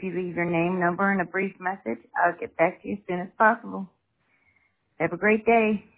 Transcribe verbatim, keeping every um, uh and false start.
If you leave your name, number, and a brief message, I'll get back to you as soon as possible. Have a great day.